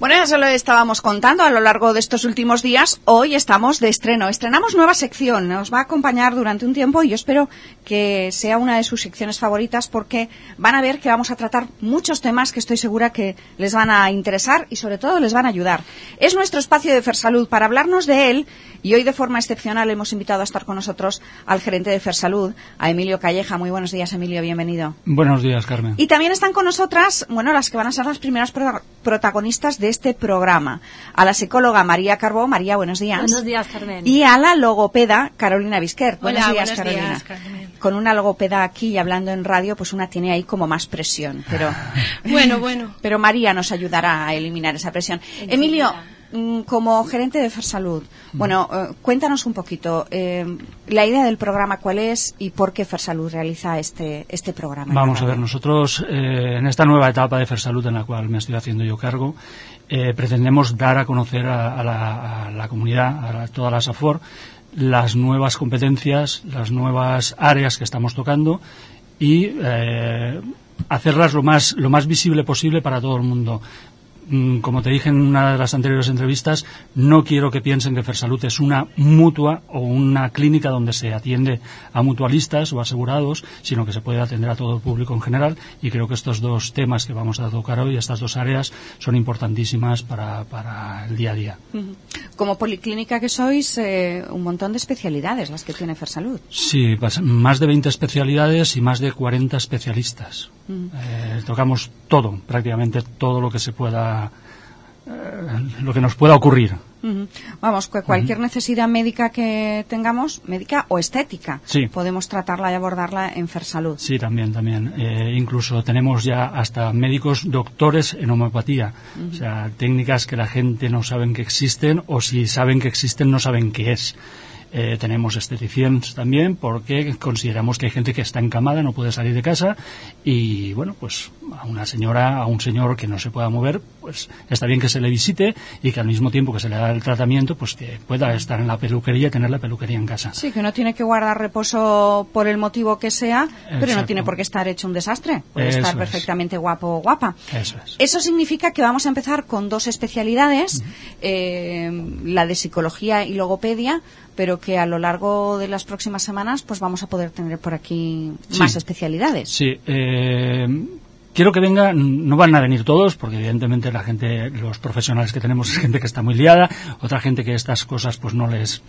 Bueno, ya se lo estábamos contando a lo largo de estos últimos días. Hoy estamos de estreno. Estrenamos nueva sección. Nos va a acompañar durante un tiempo y yo espero que sea una de sus secciones favoritas porque van a ver que vamos a tratar muchos temas que estoy segura que les van a interesar y sobre todo les van a ayudar. Es nuestro espacio de Fersalud. Para hablarnos de él, y hoy de forma excepcional hemos invitado a estar con nosotros al gerente de Fersalud, a Emilio Calleja. Muy buenos días, Emilio, bienvenido. Buenos días, Carmen. Y también están con nosotras, bueno, las que van a ser las primeras protagonistas de este programa. A la psicóloga María Carbó. María, buenos días. Buenos días, Carmen. Y a la logopeda Carolina Bisquer. Buenos días, buenos Carolina. Días, Carmen. Con una logopeda aquí y hablando en radio, pues una tiene ahí como más presión. Pero Bueno. Pero María nos ayudará a eliminar esa presión. Emilio, como gerente de Fersalud, bueno, cuéntanos un poquito la idea del programa, cuál es y por qué Fersalud realiza este programa. Vamos a ver, nosotros en esta nueva etapa de Fersalud en la cual me estoy haciendo yo cargo, pretendemos dar a conocer a la comunidad, a toda la SAFOR, las nuevas competencias, las nuevas áreas que estamos tocando y hacerlas lo más visible posible para todo el mundo. Como te dije en una de las anteriores entrevistas, no quiero que piensen que Fersalud es una mutua o una clínica donde se atiende a mutualistas o asegurados, sino que se puede atender a todo el público en general, y creo que estos dos temas que vamos a tocar hoy, estas dos áreas, son importantísimas para el día a día. Como policlínica que sois, un montón de especialidades las que tiene Fersalud. Sí, más de 20 especialidades y más de 40 especialistas. Tocamos todo, prácticamente todo lo que se pueda, lo que nos pueda ocurrir. Vamos, que cualquier necesidad médica que tengamos, médica o estética, sí, podemos tratarla y abordarla en Fersalud. Sí, también. Incluso tenemos ya hasta médicos doctores en homeopatía, o sea, técnicas que la gente no saben que existen o si saben que existen no saben qué es. Tenemos esteticians también porque consideramos que hay gente que está encamada, no puede salir de casa y bueno, pues a una señora, a un señor que no se pueda mover, pues está bien que se le visite y que al mismo tiempo que se le da el tratamiento, pues que pueda estar en la peluquería y tener la peluquería en casa. Sí, que no tiene que guardar reposo por el motivo que sea, pero Exacto. No tiene por qué estar hecho un desastre, puede Eso estar es. perfectamente guapo o guapa. Eso es. Eso significa que vamos a empezar con dos especialidades, la de psicología y logopedia, pero que a lo largo de las próximas semanas pues vamos a poder tener por aquí más especialidades. Sí, quiero que vengan, no van a venir todos, porque evidentemente la gente, los profesionales que tenemos es gente que está muy liada, otra gente que estas cosas pues no les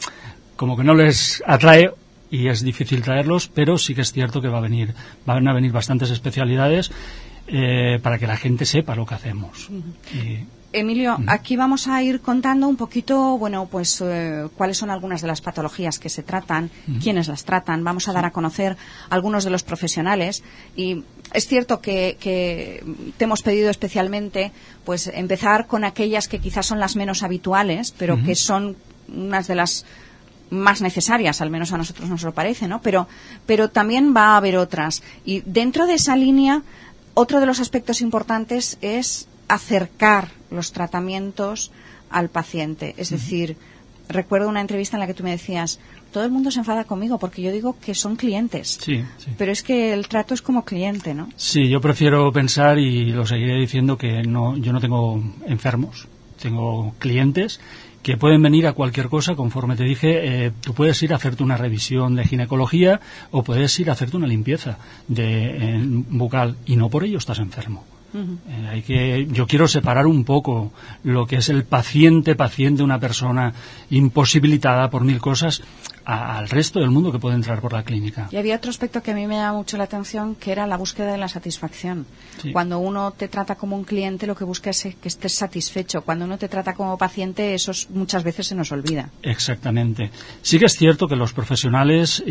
atrae y es difícil traerlos, pero sí que es cierto que van a venir bastantes especialidades para que la gente sepa lo que hacemos. Emilio, aquí vamos a ir contando un poquito, bueno, pues cuáles son algunas de las patologías que se tratan, quiénes las tratan. Vamos a dar a conocer algunos de los profesionales y es cierto que te hemos pedido especialmente, pues empezar con aquellas que quizás son las menos habituales, pero que son unas de las más necesarias, al menos a nosotros nos lo parece, ¿no? Pero también va a haber otras. Y dentro de esa línea, otro de los aspectos importantes es acercar los tratamientos al paciente. Es decir, recuerdo una entrevista en la que tú me decías, todo el mundo se enfada conmigo porque yo digo que son clientes. Sí. Pero es que el trato es como cliente, ¿no? Sí, yo prefiero pensar, y lo seguiré diciendo, que yo no tengo enfermos, tengo clientes que pueden venir a cualquier cosa, conforme te dije, tú puedes ir a hacerte una revisión de ginecología o puedes ir a hacerte una limpieza bucal y no por ello estás enfermo. Yo quiero separar un poco lo que es el paciente, una persona imposibilitada por mil cosas, al resto del mundo que puede entrar por la clínica. Y había otro aspecto que a mí me llama mucho la atención, que era la búsqueda de la satisfacción. Sí. Cuando uno te trata como un cliente, lo que busca es que estés satisfecho. Cuando uno te trata como paciente, eso muchas veces se nos olvida. Exactamente. Sí que es cierto que los profesionales,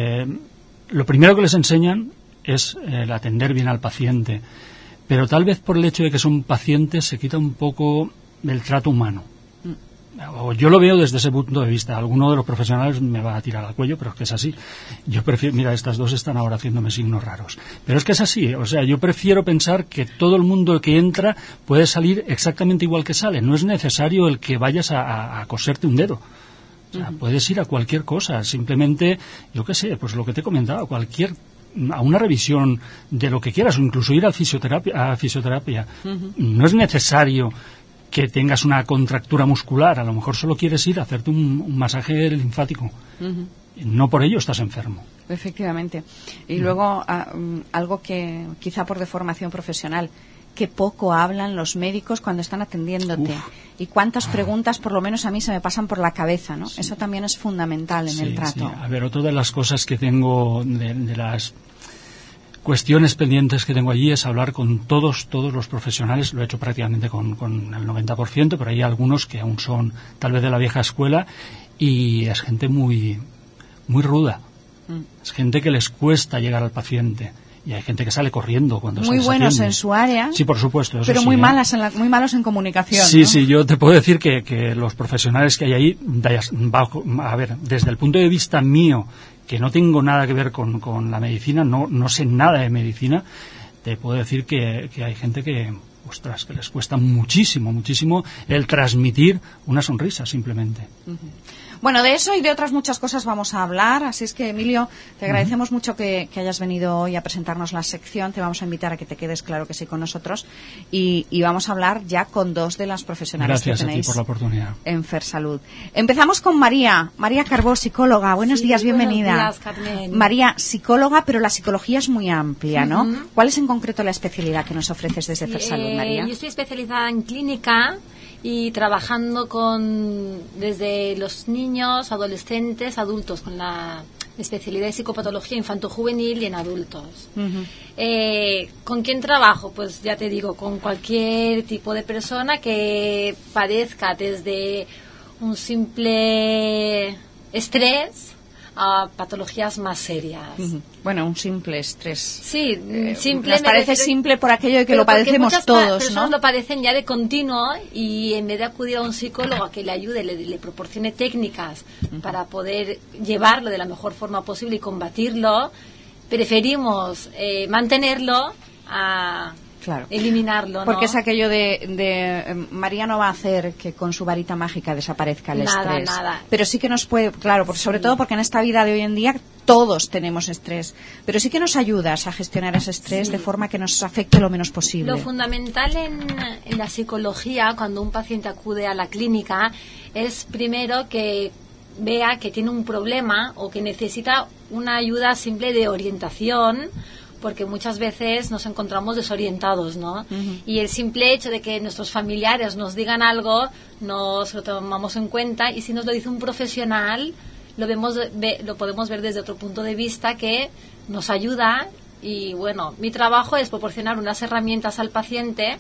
lo primero que les enseñan es el atender bien al paciente. Pero tal vez por el hecho de que son pacientes se quita un poco del trato humano. O yo lo veo desde ese punto de vista. Alguno de los profesionales me va a tirar al cuello, pero es que es así. Yo prefiero, mira, estas dos están ahora haciéndome signos raros. Pero es que es así. O sea, yo prefiero pensar que todo el mundo que entra puede salir exactamente igual que sale. No es necesario el que vayas a coserte un dedo. O sea, puedes ir a cualquier cosa. Simplemente, yo qué sé, pues lo que te he comentado, a una revisión de lo que quieras, o incluso ir a fisioterapia. No es necesario que tengas una contractura muscular, a lo mejor solo quieres ir a hacerte un masaje linfático. No por ello estás enfermo. Efectivamente. Y luego, algo que quizá por deformación profesional, que poco hablan los médicos cuando están atendiéndote. Y cuántas preguntas, por lo menos a mí, se me pasan por la cabeza, ¿no? Sí. Eso también es fundamental en el trato. Sí. A ver, otra de las cosas que tengo, de las cuestiones pendientes que tengo allí, es hablar con todos los profesionales. Lo he hecho prácticamente con el 90%, pero hay algunos que aún son tal vez de la vieja escuela, y es gente muy ruda. Es gente que les cuesta llegar al paciente. Y hay gente que sale corriendo cuando muy buenos en su área, sí, por supuesto, eso pero sí, muy malos en comunicación. Sí, ¿no? sí, yo te puedo decir que los profesionales que hay ahí, a ver, desde el punto de vista mío, que no tengo nada que ver con la medicina, no sé nada de medicina, te puedo decir que hay gente que, ostras, que les cuesta muchísimo el transmitir una sonrisa, simplemente. Bueno, de eso y de otras muchas cosas vamos a hablar, así es que, Emilio, te agradecemos mucho que hayas venido hoy a presentarnos la sección. Te vamos a invitar a que te quedes, claro que sí, con nosotros, y vamos a hablar ya con dos de las profesionales que tenéis. Gracias a ti por la oportunidad. En Fersalud. Empezamos con María Carbó, psicóloga. Buenos días, bienvenida. Buenos días, Carmen. María, psicóloga, pero la psicología es muy amplia, ¿no? ¿Cuál es en concreto la especialidad que nos ofreces desde Fersalud, María? Yo estoy especializada en clínica y trabajando desde los niños, adolescentes, adultos, con la especialidad de psicopatología infanto-juvenil y en adultos. ¿Con quién trabajo? Pues ya te digo, con cualquier tipo de persona que padezca desde un simple estrés a patologías más serias. Bueno, un simple estrés. Sí, simple. Nos parece simple por aquello de que lo padecemos todos, ¿no? Personas lo padecen ya de continuo, y en vez de acudir a un psicólogo a que le ayude, le proporcione técnicas para poder llevarlo de la mejor forma posible y combatirlo, preferimos mantenerlo a... Claro. Eliminarlo, ¿no? Porque es aquello de María no va a hacer que con su varita mágica desaparezca el estrés. Nada. Pero sí que nos puede, claro, sobre todo porque en esta vida de hoy en día todos tenemos estrés, pero sí que nos ayudas a gestionar ese estrés de forma que nos afecte lo menos posible. Lo fundamental en la psicología, cuando un paciente acude a la clínica, es primero que vea que tiene un problema o que necesita una ayuda simple de orientación, porque muchas veces nos encontramos desorientados, ¿no? Y el simple hecho de que nuestros familiares nos digan algo, nos lo tomamos en cuenta, y si nos lo dice un profesional, lo podemos ver desde otro punto de vista que nos ayuda. Y bueno, mi trabajo es proporcionar unas herramientas al paciente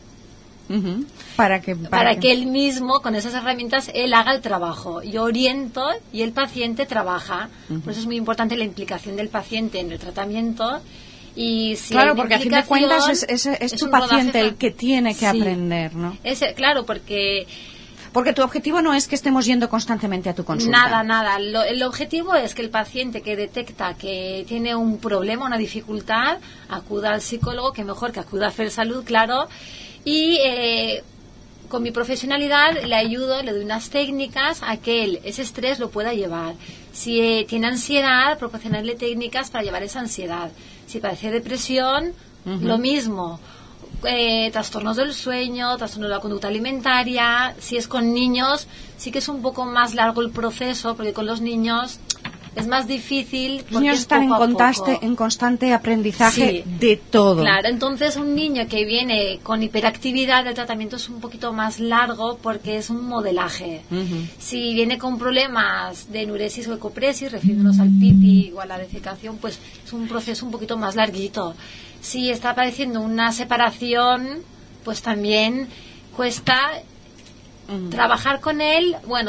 para que él mismo, con esas herramientas, él haga el trabajo. Yo oriento y el paciente trabaja. Por eso es muy importante la implicación del paciente en el tratamiento. Y si claro, porque a fin de cuentas es tu paciente el que tiene que aprender, ¿no? Claro, porque tu objetivo no es que estemos yendo constantemente a tu consulta. Nada. El objetivo es que el paciente que detecta que tiene un problema, una dificultad, acuda al psicólogo, que mejor que acuda a Fersalud, claro, y con mi profesionalidad le ayudo, le doy unas técnicas a que ese estrés lo pueda llevar. Si tiene ansiedad, proporcionarle técnicas para llevar esa ansiedad. Si padece depresión, lo mismo. Trastornos del sueño, trastornos de la conducta alimentaria. Si es con niños, sí que es un poco más largo el proceso, porque con los niños es más difícil. Los niños están en constante aprendizaje de todo. Claro, entonces un niño que viene con hiperactividad, el tratamiento es un poquito más largo porque es un modelaje. Si viene con problemas de enuresis o ecopresis, refiriéndonos al pipí o a la defecación, pues es un proceso un poquito más larguito. Si está padeciendo una separación, pues también cuesta trabajar con él. Bueno,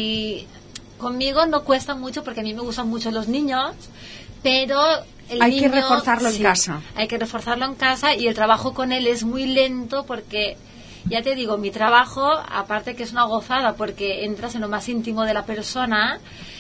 conmigo no cuesta mucho porque a mí me gustan mucho los niños, pero hay que reforzarlo en casa. Hay que reforzarlo en casa, y el trabajo con él es muy lento porque, ya te digo, mi trabajo, aparte que es una gozada porque entras en lo más íntimo de la persona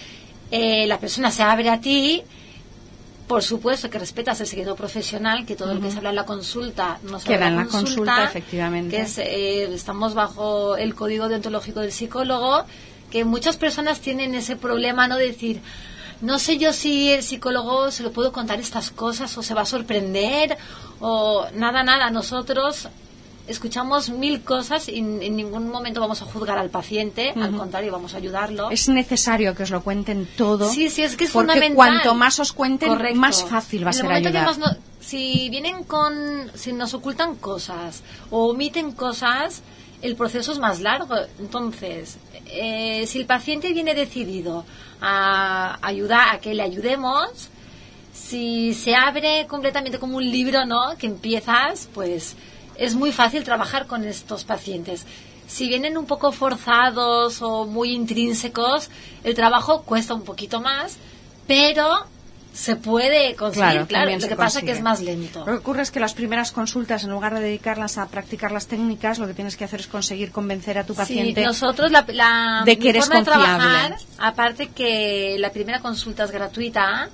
se abre a ti. Por supuesto que respetas el secreto profesional, que todo lo que se habla en la consulta no se queda en la consulta, efectivamente. Que estamos bajo el código deontológico del psicólogo, que muchas personas tienen ese problema, ¿no? De decir, no sé yo si el psicólogo se lo puedo contar estas cosas o se va a sorprender o nada. Nosotros escuchamos 1000 cosas y en ningún momento vamos a juzgar al paciente, al contrario, vamos a ayudarlo. Es necesario que os lo cuenten todo. Sí, es que es porque fundamental. Cuanto más os cuenten, correcto, más fácil va a ser ayudar. Si nos ocultan cosas o omiten cosas, el proceso es más largo. Entonces, si el paciente viene decidido a ayudar, a que le ayudemos, si se abre completamente como un libro, ¿no?, que empiezas, pues es muy fácil trabajar con estos pacientes. Si vienen un poco forzados o muy intrínsecos, el trabajo cuesta un poquito más, pero se puede conseguir, claro. Lo que pasa es que es más lento. Lo que ocurre es que las primeras consultas, en lugar de dedicarlas a practicar las técnicas, lo que tienes que hacer es conseguir convencer a tu paciente nosotros de que eres forma de confiable. Trabajar, aparte que la primera consulta es gratuita,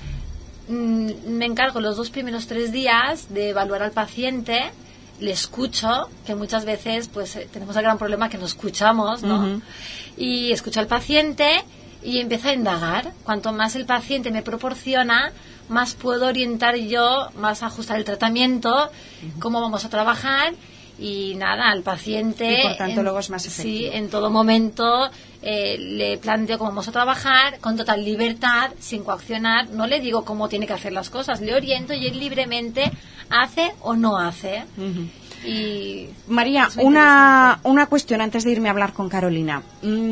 me encargo los 2 primeros 3 días de evaluar al paciente, le escucho, que muchas veces pues tenemos el gran problema que no escuchamos, ¿no? Y escucho al paciente y empiezo a indagar. Cuanto más el paciente me proporciona, más puedo orientar yo, más ajustar el tratamiento, cómo vamos a trabajar. Y nada, al paciente, y por tanto luego es más efectivo. Sí, en todo momento le planteo cómo vamos a trabajar con total libertad, sin coaccionar. No le digo cómo tiene que hacer las cosas, le oriento y él libremente hace o no hace. Y María, una cuestión antes de irme a hablar con Carolina.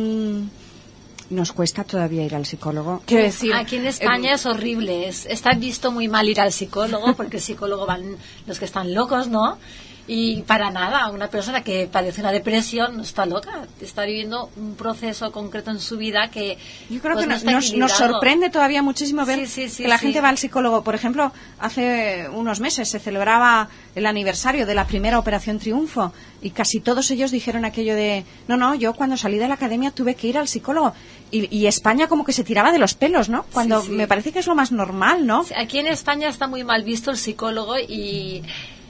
¿Nos cuesta todavía ir al psicólogo? Quiero decir, aquí en España es horrible, está visto muy mal ir al psicólogo, porque el psicólogo van los que están locos, ¿no? Y para nada, una persona que padece una depresión no está loca, está viviendo un proceso concreto en su vida que yo creo pues, que no nos sorprende todavía muchísimo ver que la gente va al psicólogo. Por ejemplo, hace unos meses se celebraba el aniversario de la primera Operación Triunfo y casi todos ellos dijeron aquello de no, yo cuando salí de la academia tuve que ir al psicólogo. Y España como que se tiraba de los pelos, ¿no? Cuando me parece que es lo más normal, ¿no? Aquí en España está muy mal visto el psicólogo y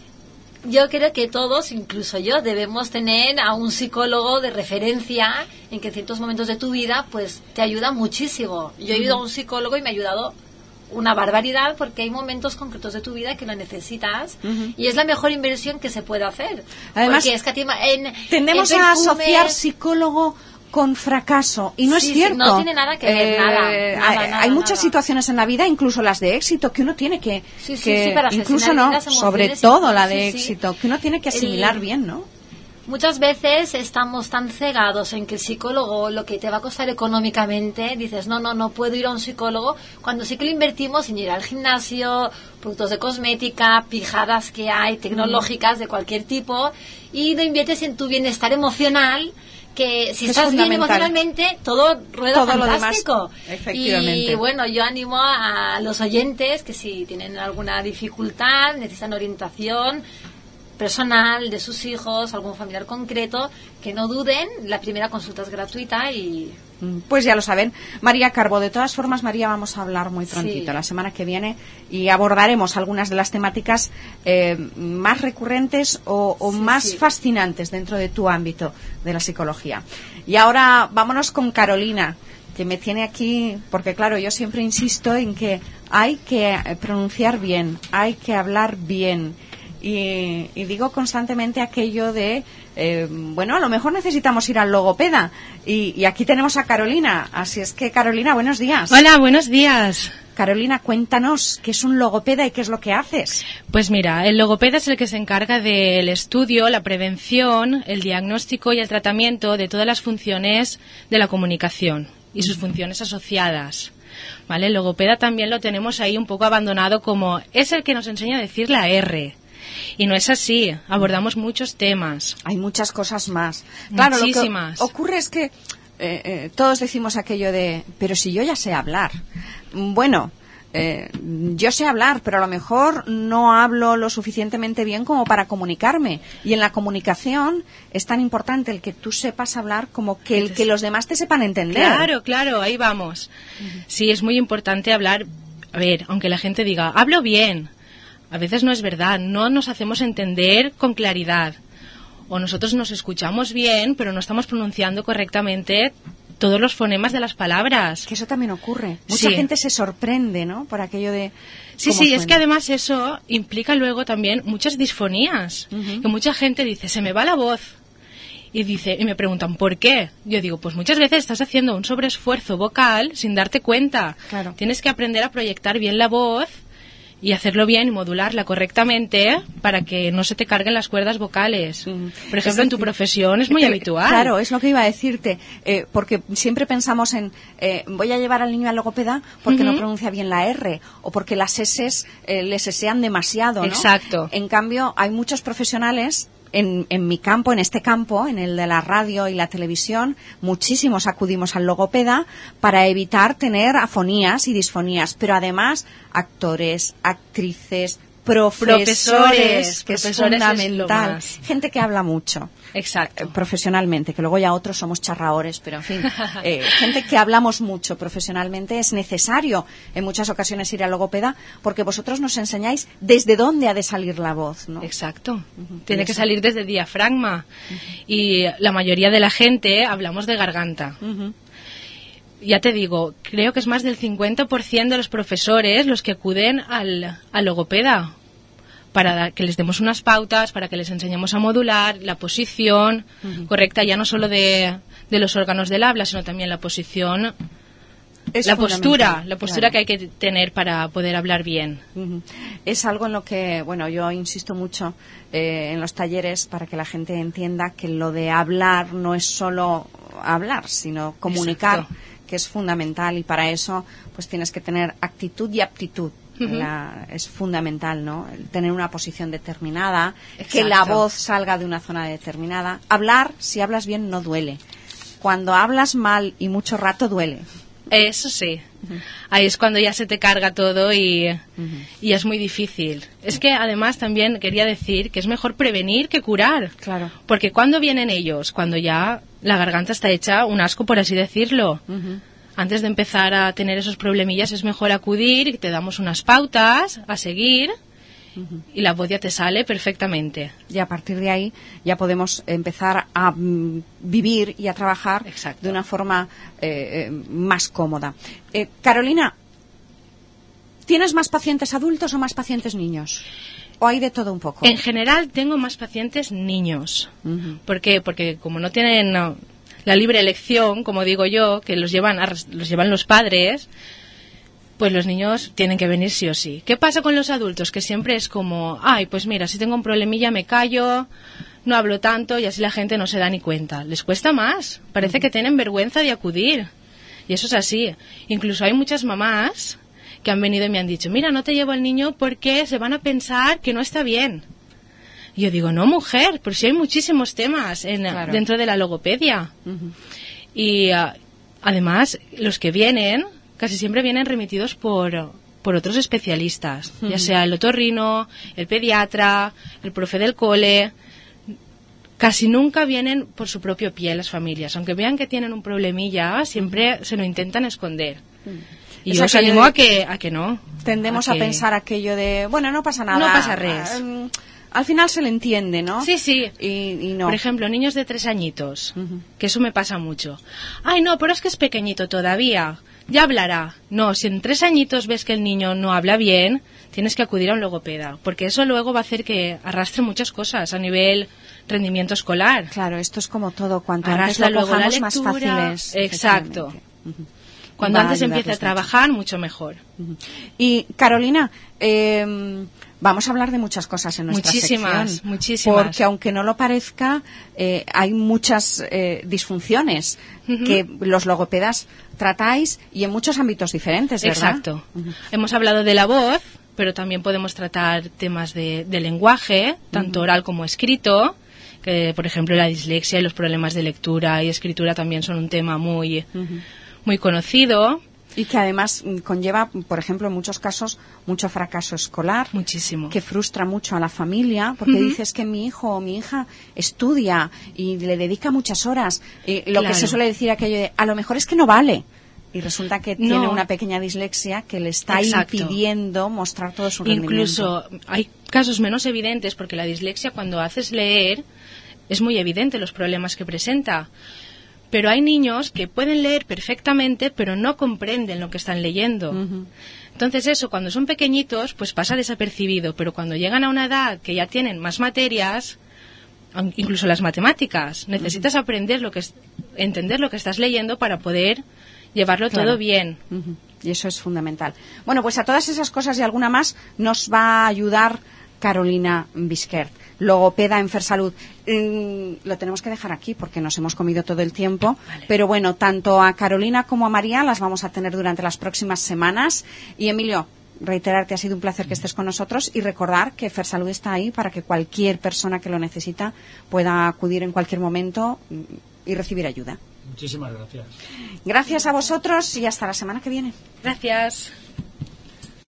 yo creo que todos, incluso yo, debemos tener a un psicólogo de referencia en que en ciertos momentos de tu vida pues te ayuda muchísimo. Yo he ido a un psicólogo y me ha ayudado una barbaridad porque hay momentos concretos de tu vida que lo necesitas y es la mejor inversión que se puede hacer. Además, porque tendemos a asociar psicólogo con fracaso y no es cierto. No tiene nada que ver, nada. Hay muchas situaciones en la vida, incluso las de éxito, que uno tiene que para incluso no, sobre todo la de éxito, que uno tiene que asimilar bien, ¿no? Muchas veces estamos tan cegados en que el psicólogo lo que te va a costar económicamente, dices, no puedo ir a un psicólogo, cuando sí que lo invertimos en ir al gimnasio, productos de cosmética, pijadas que hay, tecnológicas de cualquier tipo, y lo inviertes en tu bienestar emocional, que si estás bien emocionalmente, todo rueda fantástico. Lo demás, efectivamente. Y bueno, yo animo a los oyentes que si tienen alguna dificultad, necesitan orientación personal de sus hijos, algún familiar concreto, que no duden, la primera consulta es gratuita y... Pues ya lo saben. María Carbo, de todas formas, María, vamos a hablar muy prontito, la semana que viene, y abordaremos algunas de las temáticas más recurrentes o más fascinantes dentro de tu ámbito de la psicología. Y ahora vámonos con Carolina, que me tiene aquí, porque claro, yo siempre insisto en que hay que pronunciar bien, hay que hablar bien. Y digo constantemente aquello de a lo mejor necesitamos ir al logopeda y aquí tenemos a Carolina, así es que Carolina, buenos días. Hola, buenos días. Carolina, cuéntanos qué es un logopeda y qué es lo que haces. Pues mira, el logopeda es el que se encarga del estudio, la prevención, el diagnóstico y el tratamiento de todas las funciones de la comunicación y sus funciones asociadas. ¿Vale? El logopeda también lo tenemos ahí un poco abandonado como es el que nos enseña a decir la R. Y no es así, abordamos muchos temas. Hay muchas cosas más. Claro, muchísimas. Lo que ocurre es que todos decimos aquello de, pero si yo ya sé hablar. Bueno, yo sé hablar, pero a lo mejor no hablo lo suficientemente bien como para comunicarme. Y en la comunicación es tan importante el que tú sepas hablar como que el que los demás te sepan entender. Claro, ahí vamos. Sí, es muy importante hablar. A ver, aunque la gente diga, hablo bien. A veces no es verdad, no nos hacemos entender con claridad. O nosotros nos escuchamos bien, pero no estamos pronunciando correctamente todos los fonemas de las palabras. Que eso también ocurre. Mucha gente se sorprende, ¿no? Por aquello de... Sí, es que además eso implica luego también muchas disfonías. Que mucha gente dice, se me va la voz. Y me preguntan, ¿por qué? Yo digo, pues muchas veces estás haciendo un sobreesfuerzo vocal sin darte cuenta. Claro. Tienes que aprender a proyectar bien la voz y hacerlo bien y modularla correctamente para que no se te carguen las cuerdas vocales. Por ejemplo, en tu profesión es muy habitual. Claro, es lo que iba a decirte, porque siempre pensamos en voy a llevar al niño al logopeda porque no pronuncia bien la R o porque las S le sesean demasiado, ¿no? Exacto. En cambio, hay muchos profesionales en mi campo, en este campo, en el de la radio y la televisión, muchísimos acudimos al logopeda para evitar tener afonías y disfonías, pero además actores, actrices, profesores, que es fundamental, gente que habla mucho. Exacto. Profesionalmente, que luego ya otros somos charraores, pero en fin, gente que hablamos mucho profesionalmente, es necesario en muchas ocasiones ir al logopeda porque vosotros nos enseñáis desde dónde ha de salir la voz, ¿no? Exacto. Tiene que salir desde el diafragma y la mayoría de la gente hablamos de garganta. Ya te digo, creo que es más del 50% de los profesores los que acuden al logopeda para que les demos unas pautas, para que les enseñemos a modular la posición correcta, ya no solo de los órganos del habla, sino también la posición, la postura claro, que hay que tener para poder hablar bien. Es algo en lo que, bueno, yo insisto mucho en los talleres para que la gente entienda que lo de hablar no es solo hablar, sino comunicar, que es fundamental, y para eso pues tienes que tener actitud y aptitud. Es fundamental, ¿no? Tener una posición determinada, que la voz salga de una zona determinada. Hablar, si hablas bien, no duele. Cuando hablas mal y mucho rato, duele. Eso sí. Ahí es cuando ya se te carga todo y es muy difícil. Es que además también quería decir que es mejor prevenir que curar. Claro. Porque ¿cuándo vienen ellos? Cuando ya la garganta está hecha un asco, por así decirlo. Antes de empezar a tener esos problemillas es mejor acudir y te damos unas pautas a seguir y la voz ya te sale perfectamente. Y a partir de ahí ya podemos empezar a vivir y a trabajar de una forma más cómoda. Carolina, ¿tienes más pacientes adultos o más pacientes niños? ¿O hay de todo un poco? En general tengo más pacientes niños. ¿Por qué? Porque como no tienen... la libre elección, como digo yo, que los llevan los padres, pues los niños tienen que venir sí o sí. ¿Qué pasa con los adultos? Que siempre es como, ay, pues mira, si tengo un problemilla me callo, no hablo tanto y así la gente no se da ni cuenta. Les cuesta más, parece que tienen vergüenza de acudir. Y eso es así. Incluso hay muchas mamás que han venido y me han dicho, mira, no te llevo al niño porque se van a pensar que no está bien. Y yo digo, no, mujer, pero sí hay muchísimos temas dentro de la logopedia. Y además, los que vienen, casi siempre vienen remitidos por otros especialistas, ya sea el otorrino, el pediatra, el profe del cole. Casi nunca vienen por su propio pie las familias. Aunque vean que tienen un problemilla, siempre se lo intentan esconder. Y yo os animo a que no. Tendemos a pensar aquello de, bueno, no pasa nada. No pasa res. Al final se le entiende, ¿no? Sí, sí. Y no. Por ejemplo, niños de 3 añitos, que eso me pasa mucho. Ay, no, pero es que es pequeñito todavía, ya hablará. No, si en 3 añitos ves que el niño no habla bien, tienes que acudir a un logopeda, porque eso luego va a hacer que arrastre muchas cosas a nivel rendimiento escolar. Claro, esto es como todo, cuanto antes lo cojamos más fácil es. Exacto. Cuando antes empiece a trabajar, mucho mejor. Y Carolina, vamos a hablar de muchas cosas en nuestra sección. Muchísimas. Porque aunque no lo parezca, hay muchas disfunciones que los logopedas tratáis y en muchos ámbitos diferentes, ¿verdad? Exacto. Hemos hablado de la voz, pero también podemos tratar temas de lenguaje, tanto oral como escrito, que por ejemplo la dislexia y los problemas de lectura y escritura también son un tema muy conocido. Y que además conlleva, por ejemplo, en muchos casos, mucho fracaso escolar. Muchísimo. Que frustra mucho a la familia, porque dices que mi hijo o mi hija estudia y le dedica muchas horas. Lo que se suele decir aquello de, a lo mejor es que no vale. Y resulta que tiene una pequeña dislexia que le está impidiendo mostrar todo su rendimiento. Incluso hay casos menos evidentes, porque la dislexia, cuando haces leer, es muy evidente los problemas que presenta. Pero hay niños que pueden leer perfectamente, pero no comprenden lo que están leyendo. Entonces eso, cuando son pequeñitos, pues pasa desapercibido, pero cuando llegan a una edad que ya tienen más materias, incluso las matemáticas, necesitas aprender entender lo que estás leyendo para poder llevarlo todo bien. Y eso es fundamental. Bueno, pues a todas esas cosas y alguna más nos va a ayudar Carolina Bisquert, logopeda en Fersalud. Lo tenemos que dejar aquí porque nos hemos comido todo el tiempo. Vale. Pero bueno, tanto a Carolina como a María las vamos a tener durante las próximas semanas. Y Emilio, reiterar que ha sido un placer que estés con nosotros y recordar que Fersalud está ahí para que cualquier persona que lo necesita pueda acudir en cualquier momento y recibir ayuda. Muchísimas gracias. Gracias a vosotros y hasta la semana que viene. Gracias.